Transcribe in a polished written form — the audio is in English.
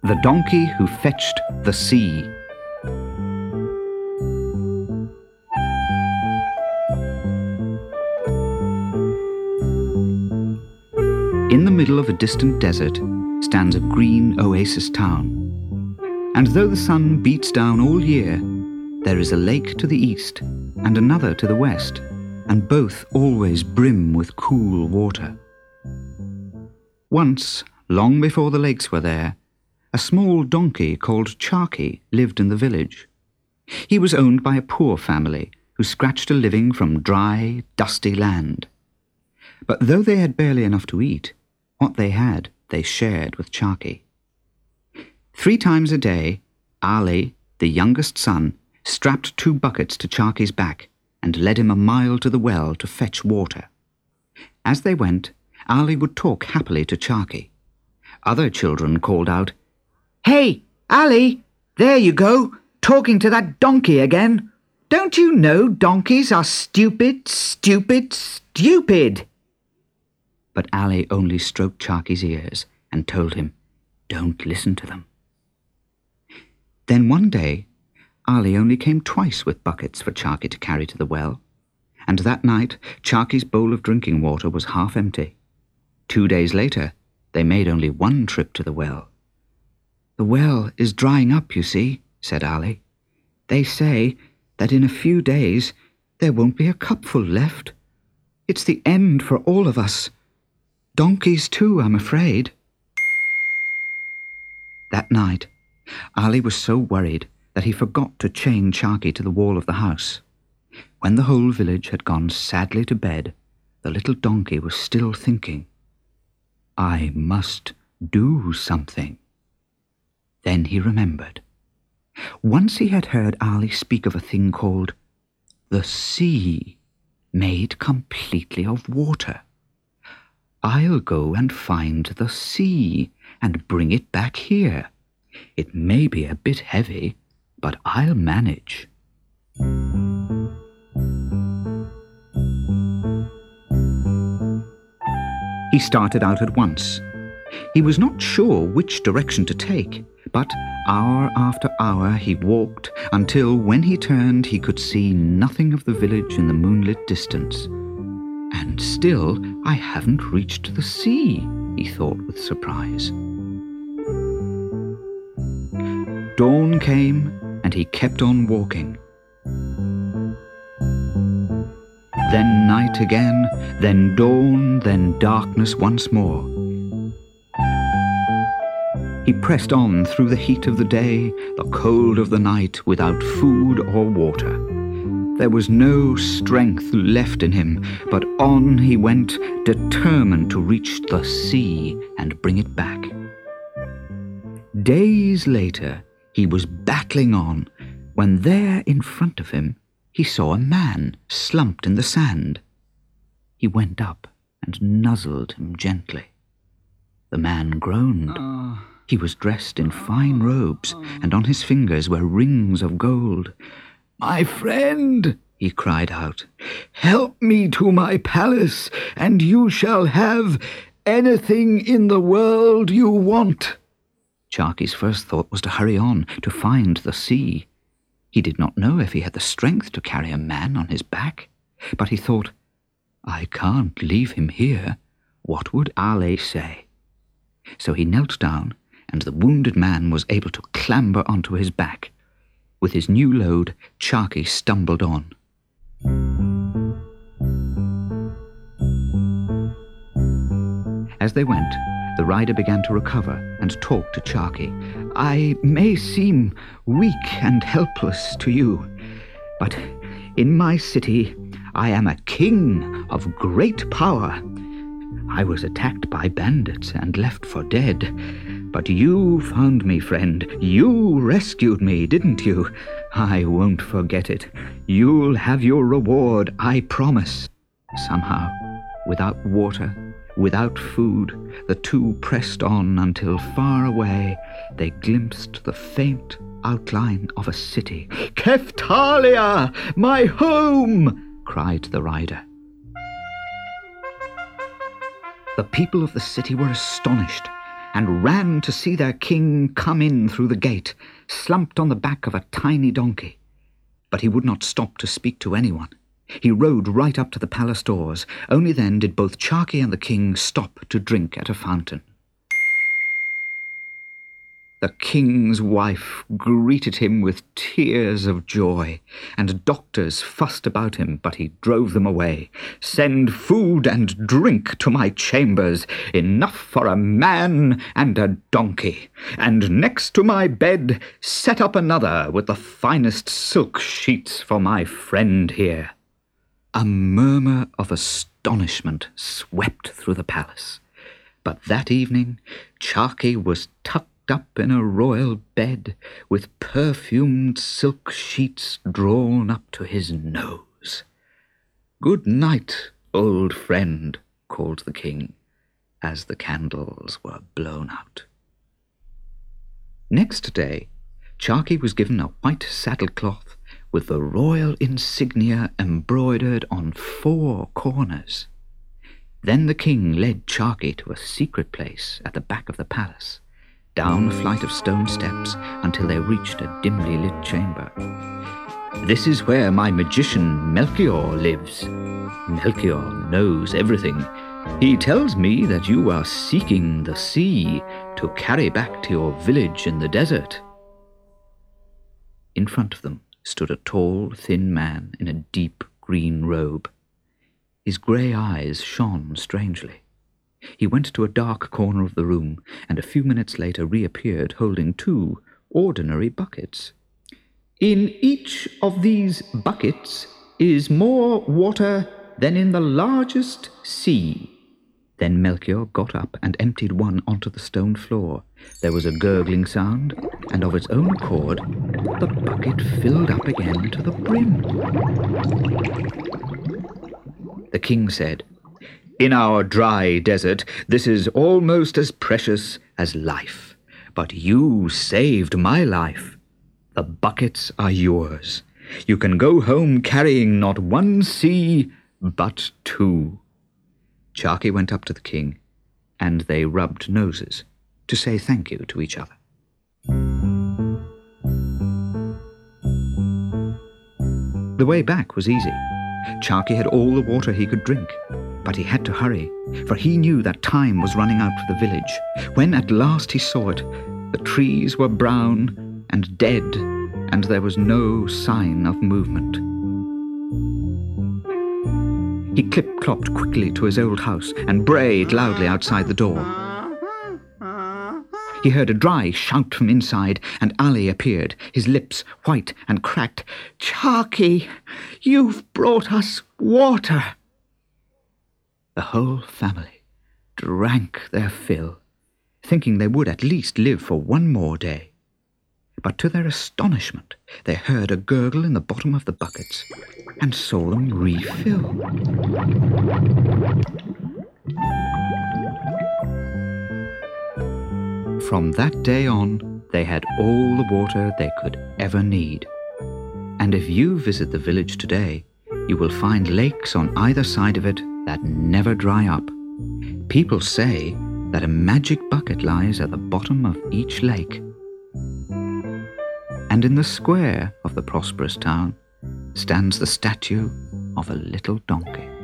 The Donkey Who Fetched the Sea. In the middle of a distant desert stands a green oasis town. And though the sun beats down all year, there is a lake to the east and another to the west, and both always brim with cool water. Once, long before the lakes were there, a small donkey called Charky lived in the village. He was owned by a poor family who scratched a living from dry, dusty land. But though they had barely enough to eat, what they had they shared with Charky. 3 times a day, Ali, the youngest son, strapped 2 buckets to Charky's back and led him a mile to the well to fetch water. As they went, Ali would talk happily to Charky. Other children called out, "Hey, Ali, there you go, talking to that donkey again. Don't you know donkeys are stupid, stupid, stupid?" But Ali only stroked Charky's ears and told him, "Don't listen to them." Then one day, Ali only came twice with buckets for Charky to carry to the well, and that night Charky's bowl of drinking water was half empty. 2 days later, they made only 1 trip to the well. "The well is drying up, you see," said Ali. "They say that in a few days there won't be a cupful left. It's the end for all of us. Donkeys too, I'm afraid." That night, Ali was so worried that he forgot to chain Charky to the wall of the house. When the whole village had gone sadly to bed, the little donkey was still thinking, "I must do something." Then he remembered. Once he had heard Ali speak of a thing called the sea, made completely of water. "I'll go and find the sea and bring it back here. It may be a bit heavy, but I'll manage." He started out at once. He was not sure which direction to take, but hour after hour he walked until, when he turned, he could see nothing of the village in the moonlit distance. "And still I haven't reached the sea," he thought with surprise. Dawn came, and he kept on walking. Then night again, then dawn, then darkness once more. He pressed on through the heat of the day, the cold of the night, without food or water. There was no strength left in him, but on he went, determined to reach the sea and bring it back. Days later, he was battling on, when there in front of him he saw a man slumped in the sand. He went up and nuzzled him gently. The man groaned. He was dressed in fine robes, and on his fingers were rings of gold. "My friend," he cried out, "help me to my palace, and you shall have anything in the world you want." Charky's first thought was to hurry on, to find the sea. He did not know if he had the strength to carry a man on his back, but he thought, "I can't leave him here. What would Ali say?" So he knelt down, and the wounded man was able to clamber onto his back. With his new load, Charky stumbled on. As they went, the rider began to recover and talk to Charky. "I may seem weak and helpless to you, but in my city I am a king of great power. I was attacked by bandits and left for dead. But you found me, friend. You rescued me, didn't you? I won't forget it. You'll have your reward, I promise." Somehow, without water, without food, the 2 pressed on until far away they glimpsed the faint outline of a city. "Keftalia, my home!" cried the rider. The people of the city were astonished, and ran to see their king come in through the gate, slumped on the back of a tiny donkey. But he would not stop to speak to anyone. He rode right up to the palace doors. Only then did both Charkey and the king stop to drink at a fountain. The king's wife greeted him with tears of joy, and doctors fussed about him, but he drove them away. "Send food and drink to my chambers, enough for a man and a donkey. And next to my bed set up another with the finest silk sheets for my friend here." A murmur of astonishment swept through the palace. But that evening Charkey was tucked up in a royal bed, with perfumed silk sheets drawn up to his nose. "Good night, old friend," called the king, as the candles were blown out. Next day, Charkey was given a white saddlecloth with the royal insignia embroidered on 4 corners. Then the king led Charkey to a secret place at the back of the palace, down a flight of stone steps until they reached a dimly lit chamber. "This is where my magician Melchior lives. Melchior knows everything. He tells me that you are seeking the sea to carry back to your village in the desert." In front of them stood a tall, thin man in a deep green robe. His grey eyes shone strangely. He went to a dark corner of the room, and a few minutes later reappeared holding 2 ordinary buckets. "In each of these buckets is more water than in the largest sea." Then Melchior got up and emptied one onto the stone floor. There was a gurgling sound, and of its own accord, the bucket filled up again to the brim. The king said, "In our dry desert, this is almost as precious as life. But you saved my life. The buckets are yours. You can go home carrying not 1 sea, but 2. Charkey went up to the king, and they rubbed noses to say thank you to each other. The way back was easy. Charkey had all the water he could drink, but he had to hurry, for he knew that time was running out for the village. When at last he saw it, the trees were brown and dead, and there was no sign of movement. He clip-clopped quickly to his old house and brayed loudly outside the door. He heard a dry shout from inside, and Ali appeared, his lips white and cracked. "Charkey, you've brought us water." The whole family drank their fill, thinking they would at least live for 1 more day. But to their astonishment, they heard a gurgle in the bottom of the buckets and saw them refill. From that day on, they had all the water they could ever need. And if you visit the village today, you will find lakes on either side of it that never dry up. People say that a magic bucket lies at the bottom of each lake. And in the square of the prosperous town stands the statue of a little donkey.